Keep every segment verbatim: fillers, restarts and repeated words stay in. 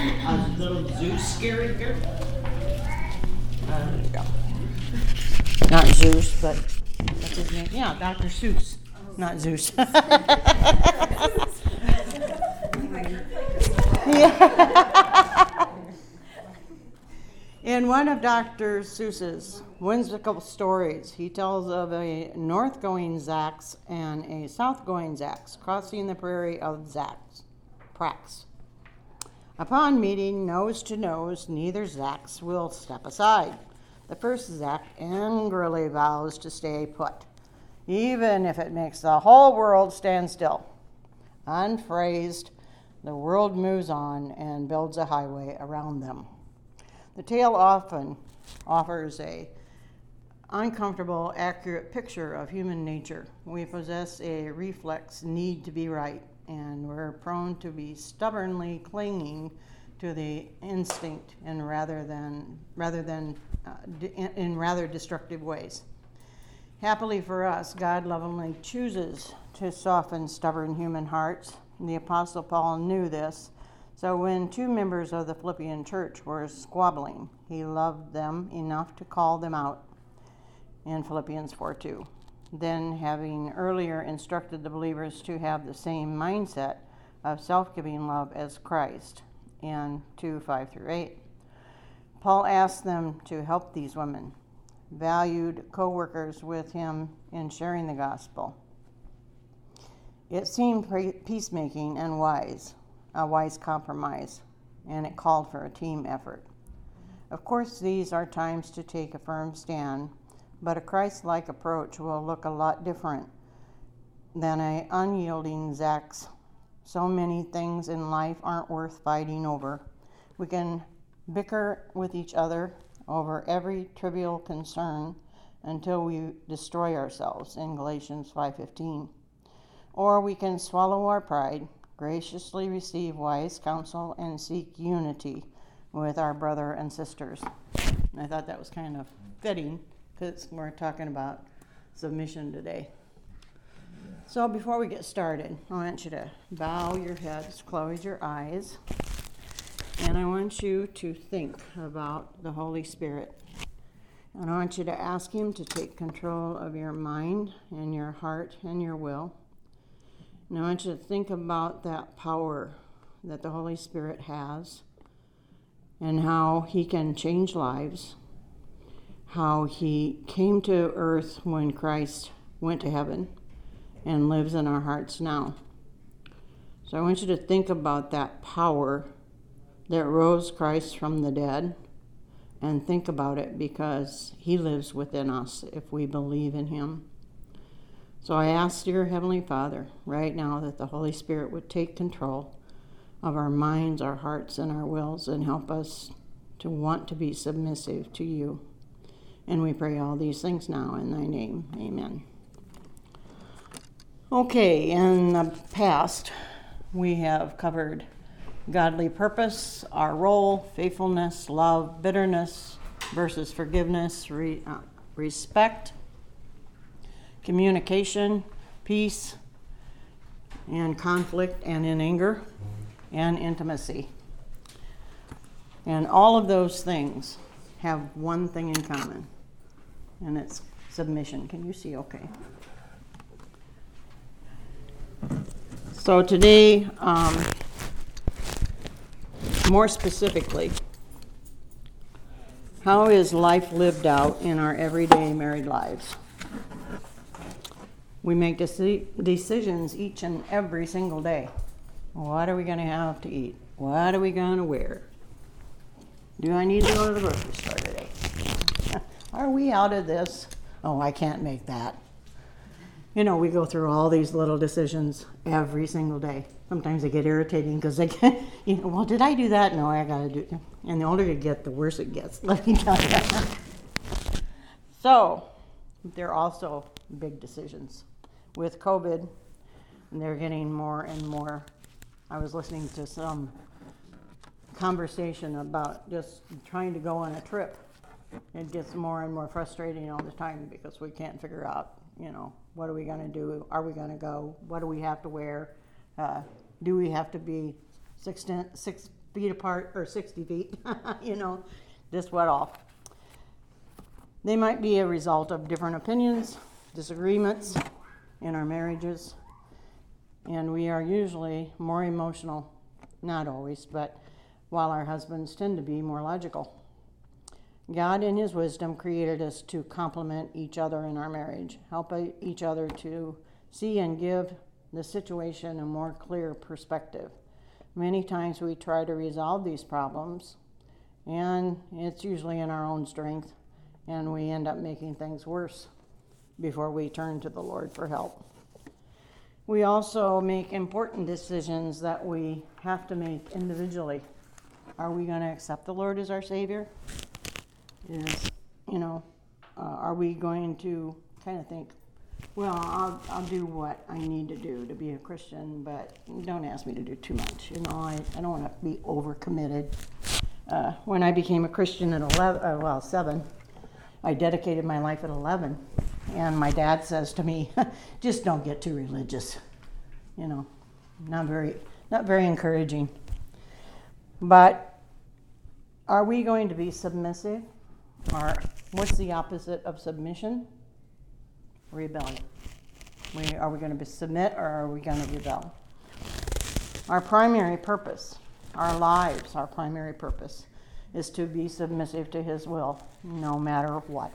a little Zeus character. Uh, There you go. Not Zeus, but what's his name? Yeah, Doctor Seuss. Not Zeus. Yeah. In one of Doctor Seuss's whimsical stories, he tells of a north-going Zax and a south-going Zax crossing the prairie of Zax, Prax. Upon meeting nose to nose, neither Zax will step aside. The first Zax angrily vows to stay put, even if it makes the whole world stand still. Unfazed, the world moves on and builds a highway around them. The tale often offers a uncomfortable, accurate picture of human nature. We possess a reflex need to be right, and we're prone to be stubbornly clinging to the instinct in rather than rather than uh, in, in rather destructive ways. Happily for us, God lovingly chooses to soften stubborn human hearts. The Apostle Paul knew this. So when two members of the Philippian church were squabbling, he loved them enough to call them out in Philippians four two. Then, having earlier instructed the believers to have the same mindset of self-giving love as Christ in two five through eight, Paul asked them to help these women, valued co-workers with him in sharing the gospel. It seemed peacemaking and wise. A wise compromise, and it called for a team effort. Of course, these are times to take a firm stand, but a Christ-like approach will look a lot different than an unyielding Zax. So many things in life aren't worth fighting over. We can bicker with each other over every trivial concern until we destroy ourselves in Galatians five fifteen. Or we can swallow our pride, graciously receive wise counsel, and seek unity with our brother and sisters. And I thought that was kind of fitting because we're talking about submission today. So before we get started, I want you to bow your heads, close your eyes, and I want you to think about the Holy Spirit. And I want you to ask him to take control of your mind and your heart and your will. And I want you to think about that power that the Holy Spirit has and how he can change lives, how he came to earth when Christ went to heaven and lives in our hearts now. So I want you to think about that power that rose Christ from the dead, and think about it because he lives within us if we believe in him. So I ask dear Heavenly Father right now that the Holy Spirit would take control of our minds, our hearts, and our wills and help us to want to be submissive to you. And we pray all these things now in thy name. Amen. Okay, in the past, we have covered godly purpose, our role, faithfulness, love, bitterness versus forgiveness, re, uh, respect, communication, peace, and conflict, and in anger, and intimacy. And all of those things have one thing in common, and it's submission. Can you see okay? So today, um, more specifically, how is life lived out in our everyday married lives? We make deci- decisions each and every single day. What are we going to have to eat? What are we going to wear? Do I need to go to the grocery store today? Are we out of this? Oh, I can't make that. You know, we go through all these little decisions every single day. Sometimes they get irritating because they get, you know, well, did I do that? No, I got to do it. And the older you get, the worse it gets. Let me tell you. So, they're also big decisions. With COVID, they're getting more and more. I was listening to some conversation about just trying to go on a trip. It gets more and more frustrating all the time because we can't figure out, you know, what are we going to do? Are we going to go? What do we have to wear? Uh, do we have to be six, ten, six feet apart, or sixty feet, you know, this wet off. They might be a result of different opinions, disagreements in our marriages, and we are usually more emotional, not always, but while our husbands tend to be more logical. God in his wisdom created us to complement each other in our marriage, help each other to see and give the situation a more clear perspective. Many times we try to resolve these problems, and it's usually in our own strength, and we end up making things worse before we turn to the Lord for help. We also make important decisions that we have to make individually. Are we going to accept the Lord as our Savior? Is, you know, uh, are we going to kind of think, well, I'll, I'll do what I need to do to be a Christian, but don't ask me to do too much. You know, I, I don't want to be overcommitted. Uh, when I became a Christian at eleven, uh, well, seven, I dedicated my life at eleven. And my dad says to me, just don't get too religious. You know, not very, not very encouraging. But are we going to be submissive? Or what's the opposite of submission? Rebellion. We, are we going to be submit, or are we going to rebel? Our primary purpose, our lives, our primary purpose is to be submissive to his will, no matter what.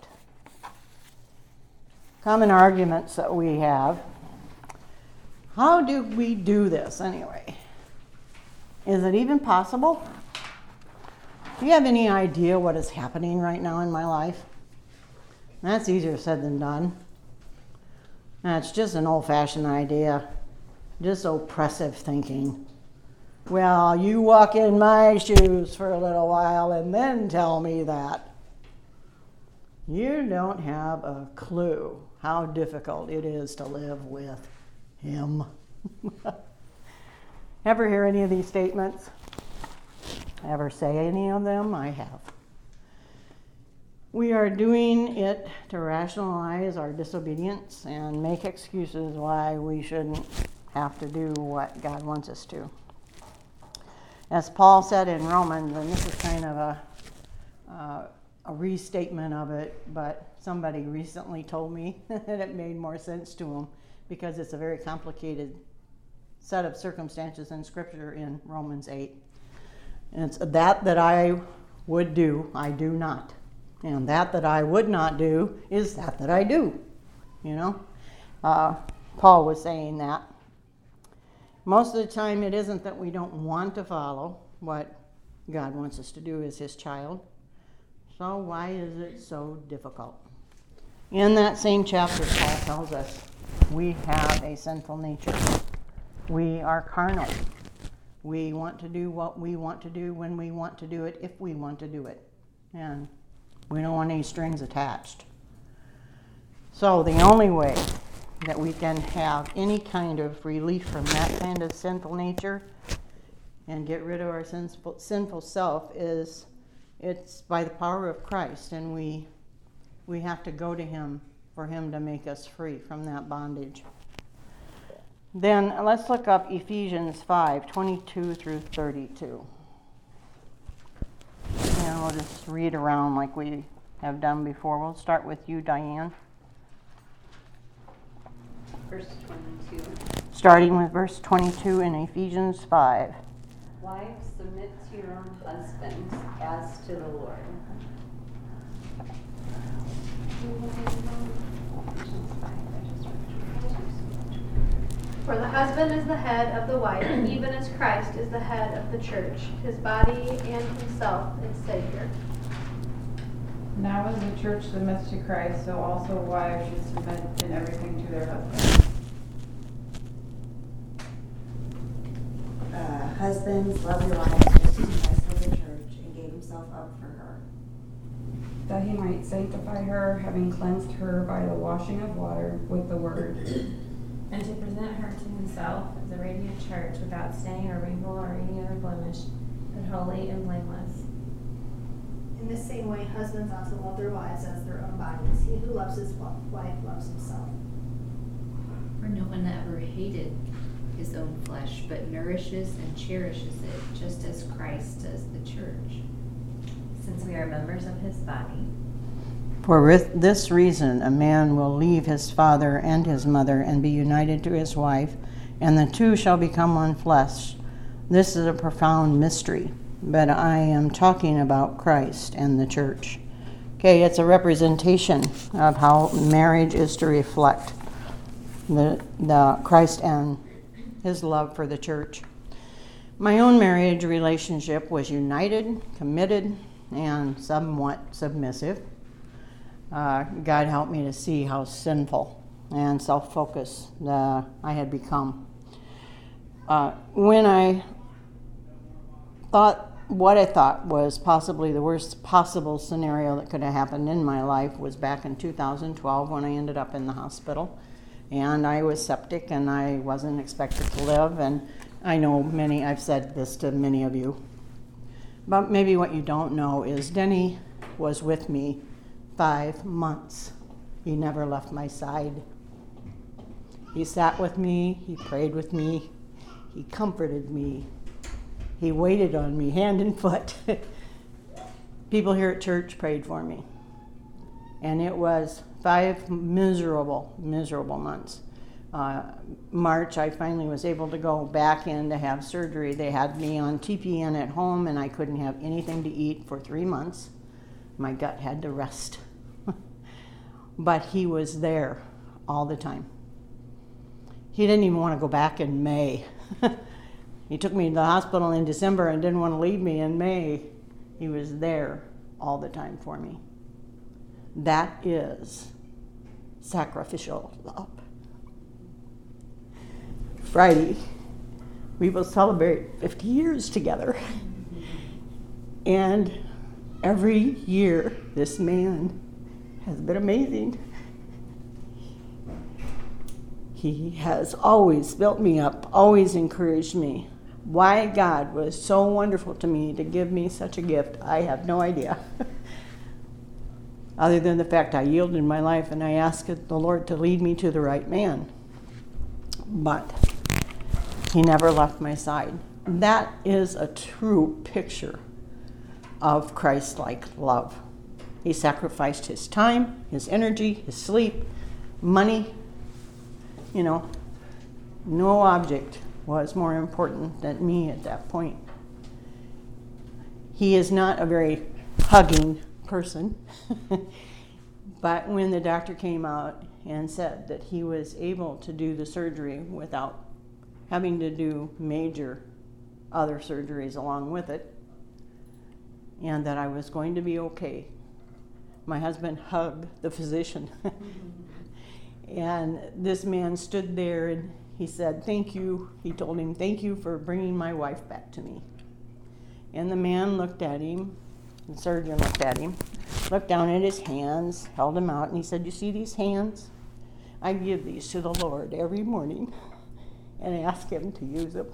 Common arguments that we have. How do we do this anyway? Is it even possible? Do you have any idea what is happening right now in my life? That's easier said than done. That's just an old-fashioned idea, just oppressive thinking. Well, you walk in my shoes for a little while and then tell me that. You don't have a clue how difficult it is to live with him. Ever hear any of these statements? Ever say any of them? I have. We are doing it to rationalize our disobedience and make excuses why we shouldn't have to do what God wants us to. As Paul said in Romans, and this is kind of a, uh, a restatement of it, but somebody recently told me that it made more sense to them because it's a very complicated set of circumstances in Scripture in Romans eight. And it's that that I would do, I do not. And that that I would not do is that that I do. You know? Uh, Paul was saying that. Most of the time it isn't that we don't want to follow what God wants us to do as his child. So why is it so difficult? In that same chapter, Paul tells us we have a sinful nature. We are carnal. We want to do what we want to do when we want to do it, if we want to do it. And we don't want any strings attached. So the only way that we can have any kind of relief from that kind of sinful nature and get rid of our sinful, sinful self is it's by the power of Christ, and we we have to go to him for him to make us free from that bondage. Then let's look up Ephesians five, twenty-two through thirty-two. And we'll just read around like we have done before. We'll start with you, Diane. Verse twenty-two. Starting with verse twenty-two in Ephesians five. Wives, submit to your own husbands as to the Lord. For the husband is the head of the wife, even as Christ is the head of the church, his body, and himself its Savior. Now as the church submits to Christ, so also wives should submit in everything to their husbands. Uh, husbands, love your wives just as Christ loved the church and gave himself up for her, That he might sanctify her, having cleansed her by the washing of water with the word, and to present her to himself as a radiant church without stain or wrinkle or any other blemish, but holy and blameless. In the same way, husbands ought to love their wives as their own bodies. He who loves his wife loves himself. For no one ever hated his own flesh, but nourishes and cherishes it, just as Christ does the church. Since we are members of his body. For with this reason, a man will leave his father and his mother and be united to his wife, and the two shall become one flesh. This is a profound mystery, but I am talking about Christ and the church. Okay, it's a representation of how marriage is to reflect the, the Christ and his love for the church. My own marriage relationship was united, committed, and somewhat submissive. Uh, God helped me to see how sinful and self-focused uh, I had become. Uh, when I thought what I thought was possibly the worst possible scenario that could have happened in my life was back in two thousand twelve when I ended up in the hospital. And I was septic and I wasn't expected to live. And I know many, I've said this to many of you. But maybe what you don't know is Denny was with me five months. He never left my side. He sat with me, he prayed with me, he comforted me, he waited on me hand and foot. People here at church prayed for me. And it was five miserable, miserable months. Uh, March, I finally was able to go back in to have surgery. They had me on T P N at home, and I couldn't have anything to eat for three months. My gut had to rest. But he was there all the time. He didn't even want to go back in May. He took me to the hospital in December and didn't want to leave me in May. He was there all the time for me. That is sacrificial love. Friday, we will celebrate fifty years together. And every year, this man has been amazing. He has always built me up, always encouraged me. Why God was so wonderful to me to give me such a gift, I have no idea. Other than the fact I yielded my life and I asked the Lord to lead me to the right man. But he never left my side. That is a true picture of Christ-like love. He sacrificed his time, his energy, his sleep, money. You know, no object was more important than me at that point. He is not a very hugging person. But when the doctor came out and said that he was able to do the surgery without having to do major other surgeries along with it, and that I was going to be okay, my husband hugged the physician. And this man stood there and he said, thank you. He told him, thank you for bringing my wife back to me. And the man looked at him, the surgeon looked at him, looked down at his hands, held them out, and he said, you see these hands? I give these to the Lord every morning and I ask him to use them.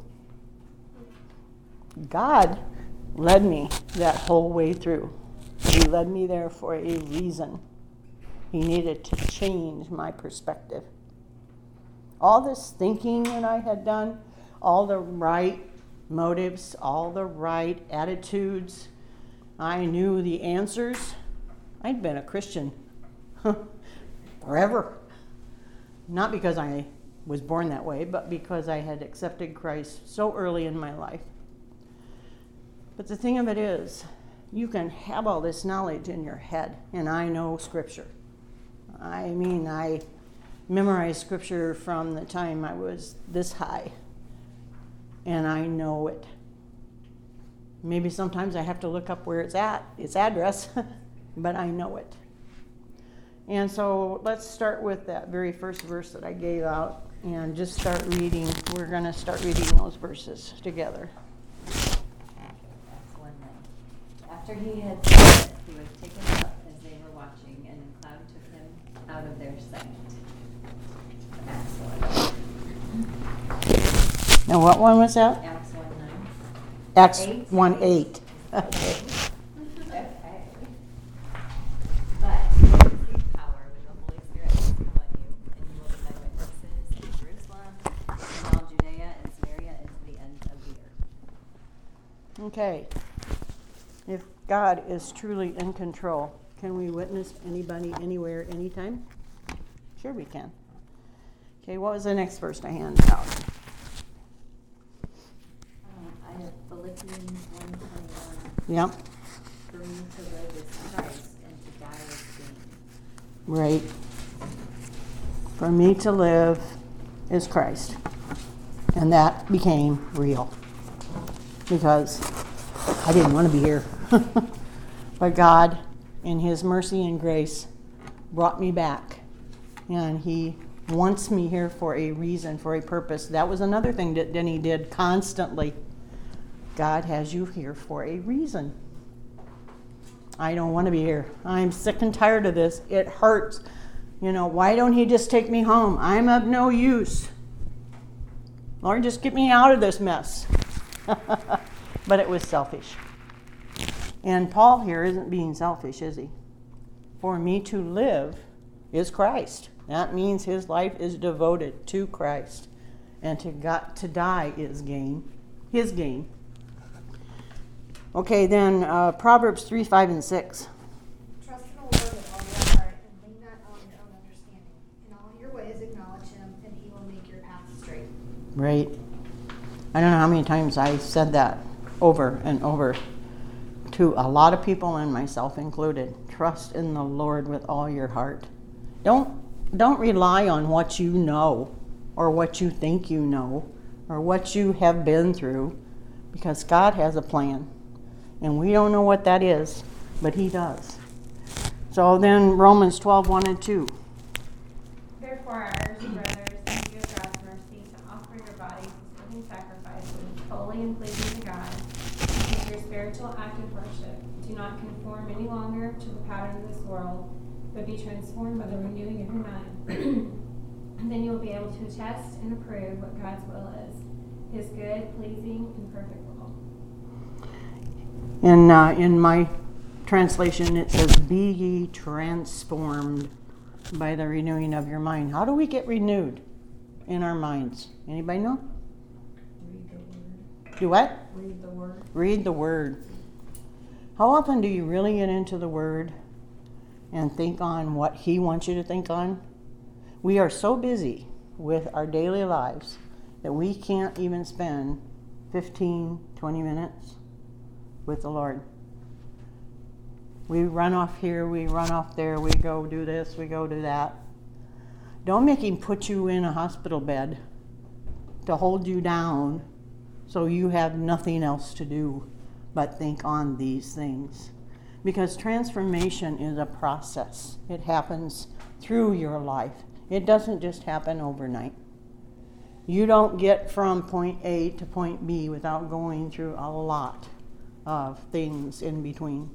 God led me that whole way through. He led me there for a reason. He needed to change my perspective. All this thinking that I had done, all the right motives, all the right attitudes, I knew the answers. I'd been a Christian forever. Not because I was born that way, but because I had accepted Christ so early in my life. But the thing of it is, you can have all this knowledge in your head, and I know Scripture. I mean, I memorized Scripture from the time I was this high, and I know it. Maybe sometimes I have to look up where it's at, its address, but I know it. And so let's start with that very first verse that I gave out and just start reading. We're going to start reading those verses together. That's one thing. After he had said it, he was taken up as they were watching, and the cloud took him out of their sight. Acts one. Now, what one was that? Acts one nine. Acts Eight? one eight. Okay. Okay. But you will receive power when the Holy Spirit has come on you, and you will be my witnesses in Jerusalem, in all Judea If God is truly in control, can we witness anybody, anywhere, anytime? Sure we can. Okay, what was the next verse I handed out? Um, I have Philippians one twenty-one. Yep, For me to live is Christ and to die is gain. right. For me to live is Christ. And that became real. Because I didn't want to be here. But God, in His mercy and grace, brought me back. And He wants me here for a reason, for a purpose. That was another thing that Denny did constantly. God has you here for a reason. I don't want to be here. I'm sick and tired of this. It hurts. You know, why don't He just take me home? I'm of no use. Lord, just get me out of this mess. But it was selfish. And Paul here isn't being selfish, is he? For me to live is Christ. That means his life is devoted to Christ. And to God, to die is gain. His gain. Okay, then uh, Proverbs three, five, and six. Trust in the Lord with all your heart and lean not on your own understanding. In all your ways acknowledge Him, and He will make your path straight. Right. I don't know how many times I said that over and over to a lot of people and myself included. Trust in the Lord with all your heart. Don't don't rely on what you know or what you think you know or what you have been through, because God has a plan. And we don't know what that is, but He does. So then Romans twelve, one and two. Therefore, I urge you, brothers, in view of God's mercy, to offer your bodies as living sacrifices, holy and pleasing to God, which is your spiritual act of worship. Do not conform any longer to the pattern of this world, but be transformed by the renewing of your mind. And then you will be able to test and approve what God's will is, His good, pleasing, and perfect will. In, uh, in my translation, it says, be ye transformed by the renewing of your mind. How do we get renewed in our minds? Anybody know? Read the word. Do what? Read the word. Read the Word. How often do you really get into the Word and think on what He wants you to think on? We are so busy with our daily lives that we can't even spend fifteen, twenty minutes with the Lord. We run off here, we run off there, we go do this, we go do that. Don't make Him put you in a hospital bed to hold you down so you have nothing else to do but think on these things. Because transformation is a process. It happens through your life. It doesn't just happen overnight. You don't get from point A to point B without going through a lot of things in between.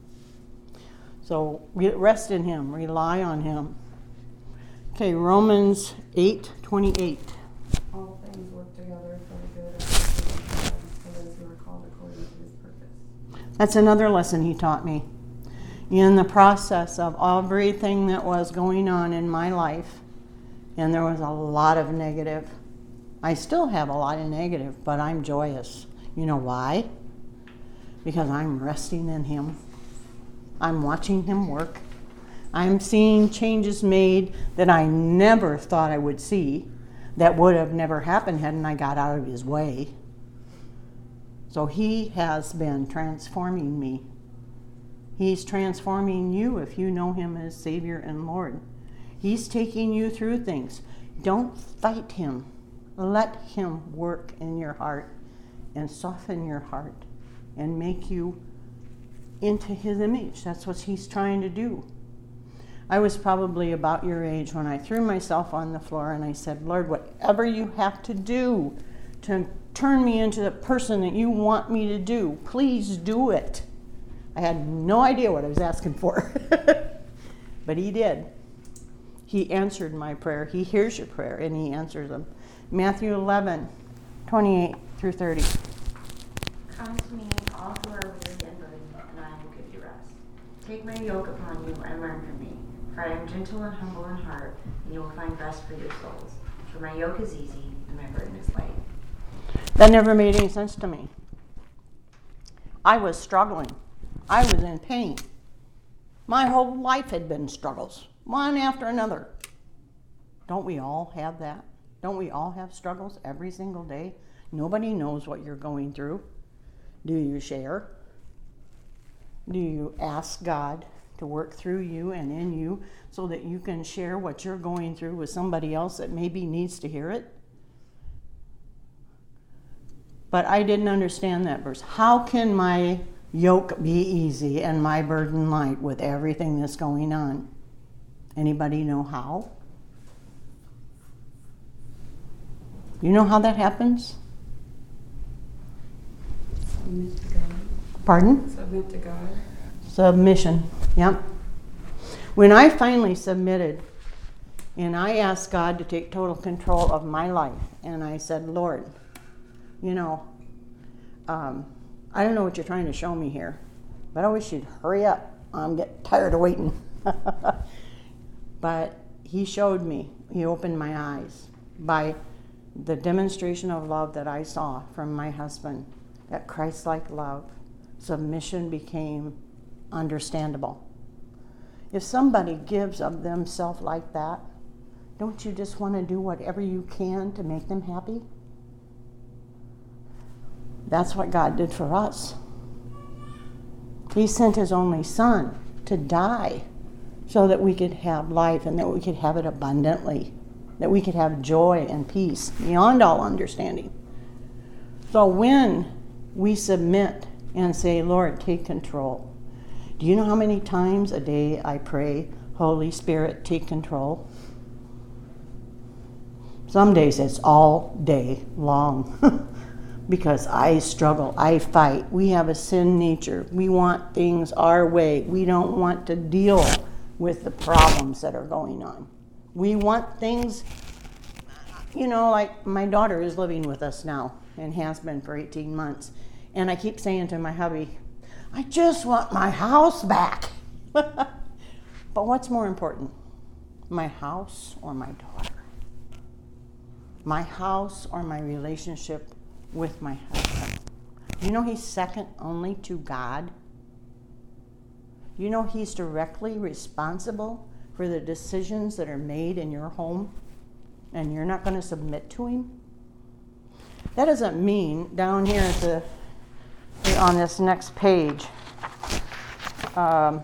So rest in Him, rely on Him. Okay, Romans eight twenty-eight. All things work together for the good of those who love God, for those who are called according to His purpose. That's another lesson He taught me. In the process of everything that was going on in my life, and there was a lot of negative. I still have a lot of negative, but I'm joyous. You know why? Because I'm resting in Him. I'm watching Him work. I'm seeing changes made that I never thought I would see, that would have never happened hadn't I got out of His way. So He has been transforming me. He's transforming you if you know Him as Savior and Lord. He's taking you through things. Don't fight Him. Let Him work in your heart and soften your heart and make you into His image. That's what He's trying to do. I was probably about your age when I threw myself on the floor and I said, Lord, whatever you have to do to turn me into the person that you want me to do, please do it. I had no idea what I was asking for. But He did. He answered my prayer. He hears your prayer and He answers them. Matthew eleven, twenty-eight through thirty. Come to me, all who are weary and burdened, and I will give you rest. Take my yoke upon you and learn from me, for I am gentle and humble in heart, and you will find rest for your souls. For my yoke is easy and my burden is light. That never made any sense to me. I was struggling. I was in pain. My whole life had been struggles, one after another. Don't we all have that? Don't we all have struggles every single day? Nobody knows what you're going through. Do you share? Do you ask God to work through you and in you so that you can share what you're going through with somebody else that maybe needs to hear it? But I didn't understand that verse. How can my yoke be easy and my burden light with everything that's going on? Anybody know how? You know how that happens? Submit to God. Pardon? Submit to God. Submission, yep. When I finally submitted and I asked God to take total control of my life, and I said, Lord, you know, um, I don't know what you're trying to show me here, but I wish you'd hurry up. I'm getting tired of waiting. But he showed me, he opened my eyes by the demonstration of love that I saw from my husband, that Christ-like love. Submission became understandable. If somebody gives of themselves like that, don't you just want to do whatever you can to make them happy? That's what God did for us. He sent his only son to die so that we could have life and that we could have it abundantly, that we could have joy and peace beyond all understanding. So when we submit and say, Lord, take control. Do you know how many times a day I pray, Holy Spirit, take control? Some days it's all day long because I struggle, I fight. We have a sin nature. We want things our way. We don't want to deal with the problems that are going on. We want things, you know, like my daughter is living with us now and has been for eighteen months. And I keep saying to my hubby, I just want my house back. But what's more important, my house or my daughter? My house or my relationship with my husband? You know he's second only to God? You know he's directly responsible for the decisions that are made in your home, and you're not going to submit to him? That doesn't mean down here at the on this next page, um,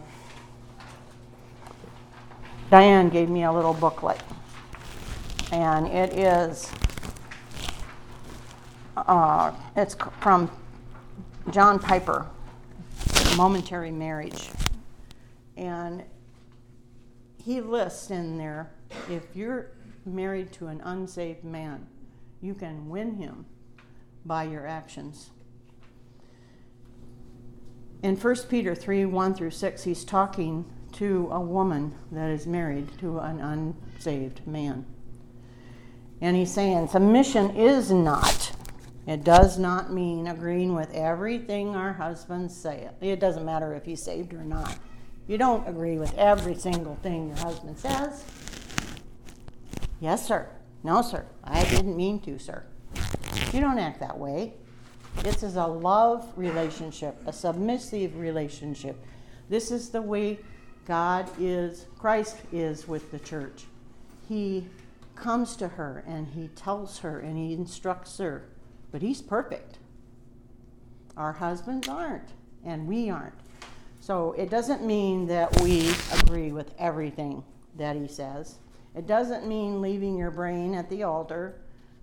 Diane gave me a little booklet, and it is uh, it's from John Piper, Momentary Marriage, and he lists in there, if you're married to an unsaved man, you can win him by your actions. In First Peter three, one through six, he's talking to a woman that is married to an unsaved man. And he's saying, submission is not, it does not mean agreeing with everything our husbands say. It doesn't matter if he's saved or not. You don't agree with every single thing your husband says. Yes, sir. No, sir. I didn't mean to, sir. You don't act that way. This is a love relationship, a submissive relationship. This is the way God is, Christ is with the church. He comes to her and he tells her and he instructs her, but he's perfect. Our husbands aren't, and we aren't. So it doesn't mean that we agree with everything that he says. It doesn't mean leaving your brain at the altar.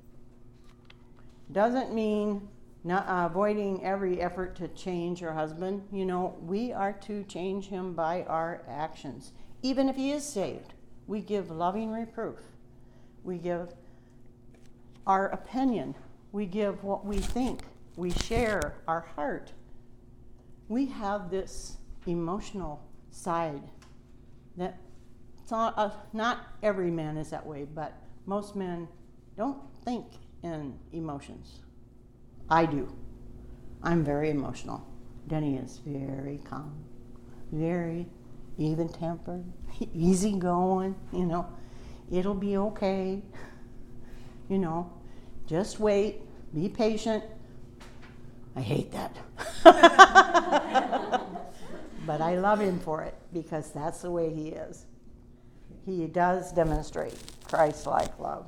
It doesn't mean not uh, avoiding every effort to change your husband. You know, we are to change him by our actions. Even if he is saved, we give loving reproof. We give our opinion. We give what we think. We share our heart. We have this emotional side that it's not, uh, not every man is that way, but most men don't think in emotions. I do. I'm very emotional. Denny is very calm, very even-tempered, easygoing, you know. It'll be okay. You know, just wait, be patient. I hate that. but I love him for it because that's the way he is. He does demonstrate Christ-like love.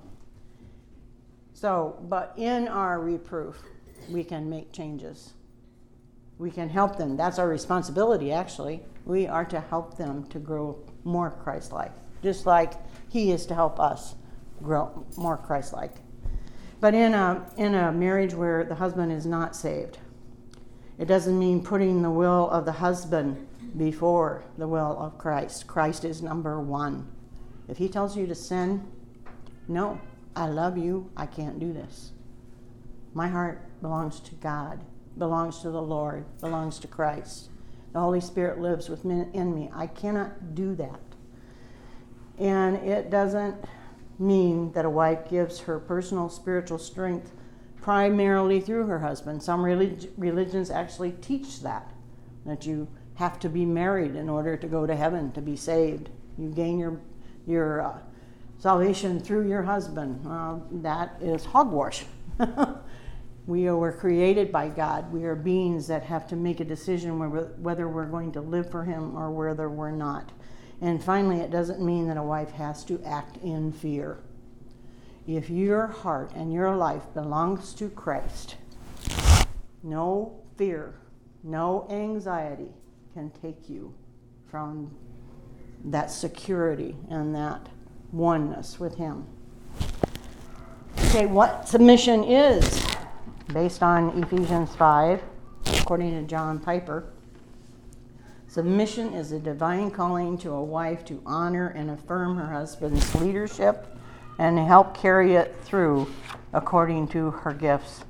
So, but in our reproof, we can make changes. We can help them. That's our responsibility, actually. We are to help them to grow more Christ-like, just like he is to help us grow more Christ-like. But in a, in a marriage where the husband is not saved, it doesn't mean putting the will of the husband before the will of Christ. Christ is number one. If he tells you to sin, no, I love you, I can't do this. My heart belongs to God, belongs to the Lord, belongs to Christ. The Holy Spirit lives within me. I cannot do that. And it doesn't mean that a wife gives her personal spiritual strength primarily through her husband. Some relig- religions actually teach that, that you have to be married in order to go to heaven, to be saved. You gain your, your uh, salvation through your husband. Uh, that is hogwash. We were created by God. We are beings that have to make a decision whether we're going to live for him or whether we're not. And finally, it doesn't mean that a wife has to act in fear. If your heart and your life belongs to Christ, no fear, no anxiety can take you from that security and that oneness with him. Okay, what submission is, based on Ephesians five, according to John Piper, submission is a divine calling to a wife to honor and affirm her husband's leadership and help carry it through according to her gifts.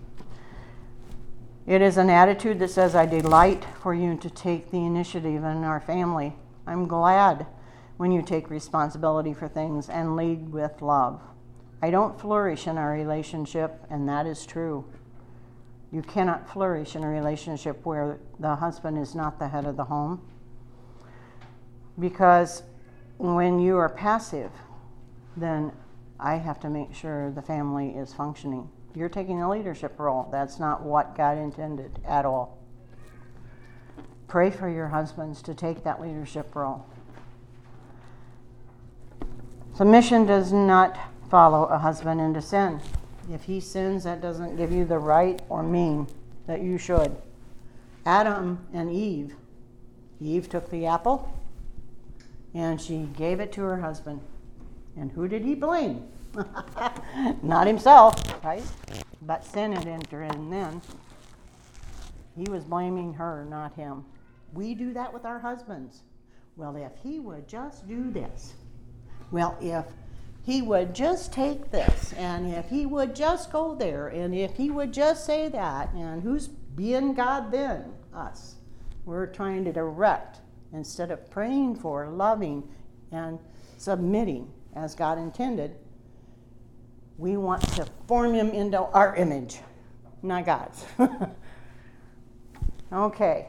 It is an attitude that says, I delight for you to take the initiative in our family. I'm glad when you take responsibility for things and lead with love. I don't flourish in our relationship, and that is true. You cannot flourish in a relationship where the husband is not the head of the home. Because when you are passive, then I have to make sure the family is functioning. You're taking a leadership role. That's not what God intended at all. Pray for your husbands to take that leadership role. Submission does not follow a husband into sin. If he sins, that doesn't give you the right or mean that you should. Adam and Eve. Eve took the apple and she gave it to her husband. And who did he blame? Not himself, right? But sin had entered in then. He was blaming her, not him. We do that with our husbands. Well, if he would just do this. Well, if he would just take this, and if he would just go there, and if he would just say that, and who's being God then? Us. We're trying to direct instead of praying for, loving, and submitting as God intended. We want to form him into our image, not God's. Okay.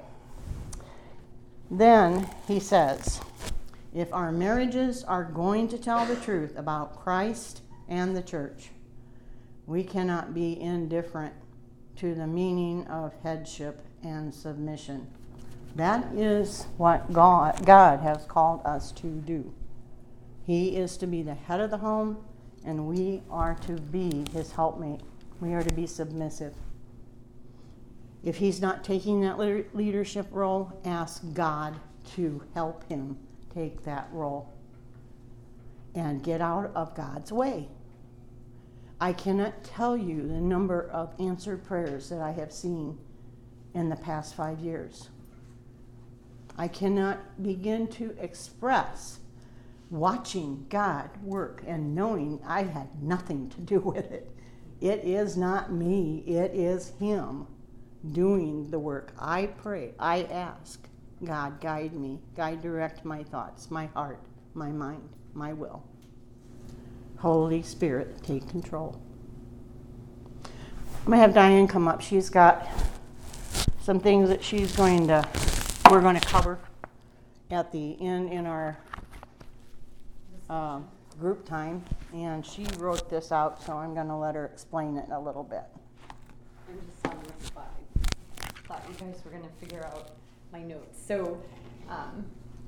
Then he says, if our marriages are going to tell the truth about Christ and the church, we cannot be indifferent to the meaning of headship and submission. That is what God, God has called us to do. He is to be the head of the home, and we are to be his helpmate. We are to be submissive. If he's not taking that leadership role, ask God to help him take that role and get out of God's way. I cannot tell you the number of answered prayers that I have seen in the past five years. I cannot begin to express watching God work and knowing I had nothing to do with it. It is not me, it is him doing the work. I pray, I ask, God, guide me, guide, direct my thoughts, my heart, my mind, my will. Holy Spirit, take control. I'm going to have Diane come up. She's got some things that she's going to, we're going to cover at the end in our uh, group time. And she wrote this out, so I'm going to let her explain it a little bit. I'm just on the slide. Thought you guys were going to figure out my notes. So Um,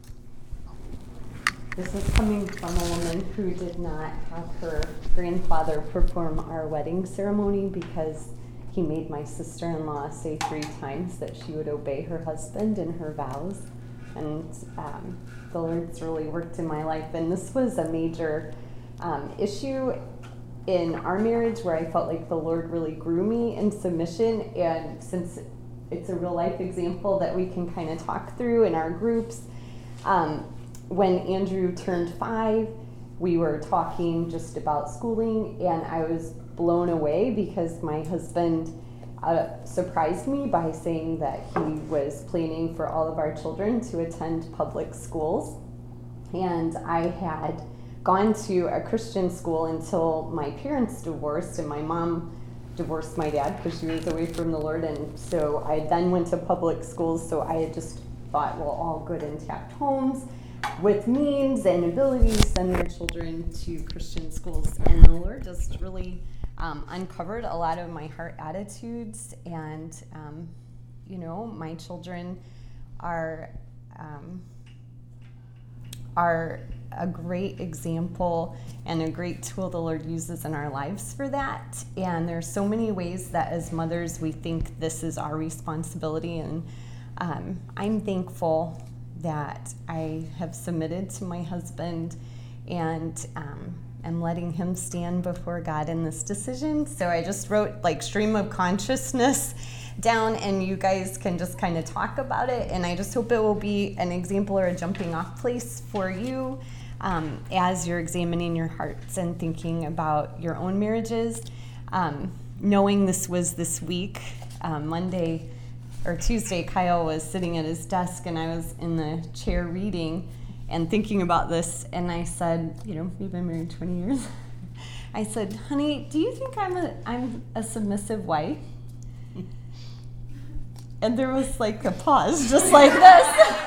this is coming from a woman who did not have her grandfather perform our wedding ceremony because he made my sister-in-law say three times that she would obey her husband in her vows. And um, the Lord's really worked in my life. And this was a major um, issue in our marriage where I felt like the Lord really grew me in submission. And since it's a real life example that we can kind of talk through in our groups, um, when Andrew turned five, we were talking just about schooling, and I was blown away because my husband uh, surprised me by saying that he was planning for all of our children to attend public schools. And I had gone to a Christian school until my parents divorced, and my mom divorced my dad because she was away from the Lord. And so I then went to public schools, so I had just thought, well, all good intact homes with means and abilities send their children to Christian schools. And the Lord just really um, uncovered a lot of my heart attitudes. And, um, you know, my children are um, are a great example and a great tool the Lord uses in our lives for that. And there's so many ways that as mothers we think this is our responsibility. And um, I'm thankful that I have submitted to my husband and um, am letting him stand before God in this decision. So I just wrote like stream of consciousness down, and you guys can just kind of talk about it. And I just hope it will be an example or a jumping off place for you um, as you're examining your hearts and thinking about your own marriages. Um, knowing this was this week, um, Monday or Tuesday, Kyle was sitting at his desk and I was in the chair reading and thinking about this, and I said, you know, we've been married twenty years. I said, honey, do you think I'm a I'm a submissive wife? And there was like a pause, just like this.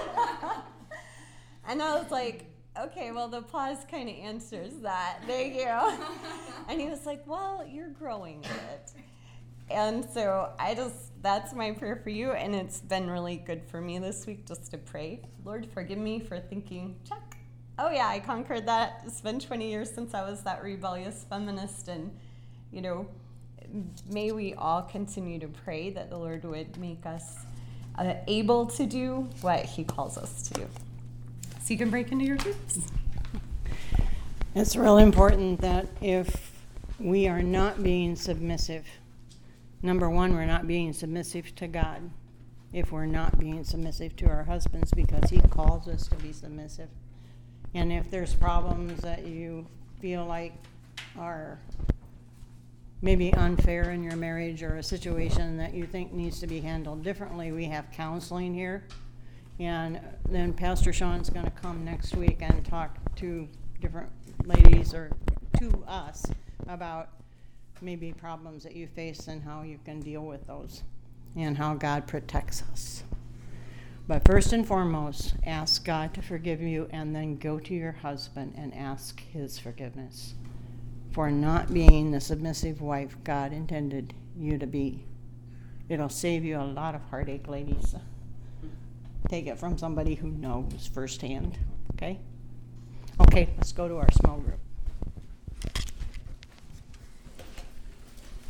And I was like, okay, well, the pause kind of answers that. Thank you. And he was like, well, you're growing it. And so I just, that's my prayer for you. And it's been really good for me this week just to pray. Lord, forgive me for thinking, check. Oh, yeah, I conquered that. It's been twenty years since I was that rebellious feminist. And, you know, may we all continue to pray that the Lord would make us uh, able to do what he calls us to do. So you can break into your groups. It's real important that if we are not being submissive, number one, we're not being submissive to God. If we're not being submissive to our husbands, because he calls us to be submissive. And if there's problems that you feel like are maybe unfair in your marriage or a situation that you think needs to be handled differently, we have counseling here. And then Pastor Sean's going to come next week and talk to different ladies or to us about maybe problems that you face and how you can deal with those and how God protects us. But first and foremost, ask God to forgive you, and then go to your husband and ask his forgiveness for not being the submissive wife God intended you to be. It'll save you a lot of heartache, ladies. Take it from somebody who knows firsthand, okay? Okay, let's go to our small group.